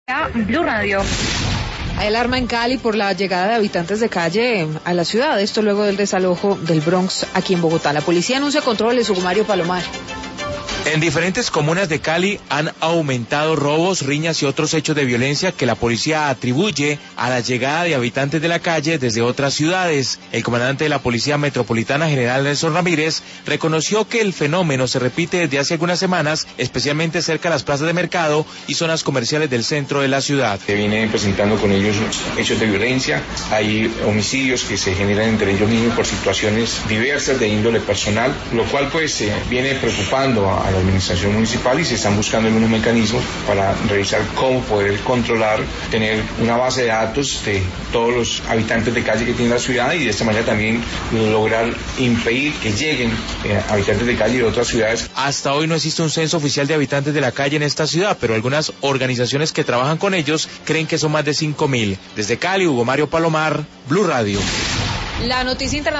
Blue Radio. Hay alarma en Cali por la llegada de habitantes de calle a la ciudad. Esto luego del desalojo del Bronx aquí en Bogotá. La policía anuncia controles, Hugo Mario Palomar. En diferentes comunas de Cali han aumentado robos, riñas y otros hechos de violencia que la policía atribuye a la llegada de habitantes de la calle desde otras ciudades. El comandante de la Policía Metropolitana, general Nelson Ramírez, reconoció que el fenómeno se repite desde hace algunas semanas, especialmente cerca de las plazas de mercado y zonas comerciales del centro de la ciudad. Se vienen presentando con ellos hechos de violencia, hay homicidios que se generan entre ellos mismos por situaciones diversas de índole personal, lo cual viene preocupando a la administración municipal y se están buscando algunos mecanismos para revisar cómo poder controlar, tener una base de datos de todos los habitantes de calle que tiene la ciudad y de esta manera también lograr impedir que lleguen habitantes de calle de otras ciudades. Hasta hoy no existe un censo oficial de habitantes de la calle en esta ciudad, pero algunas organizaciones que trabajan con ellos creen que son más de 5.000. Desde Cali, Hugo Mario Palomar, Blue Radio. La noticia internacional.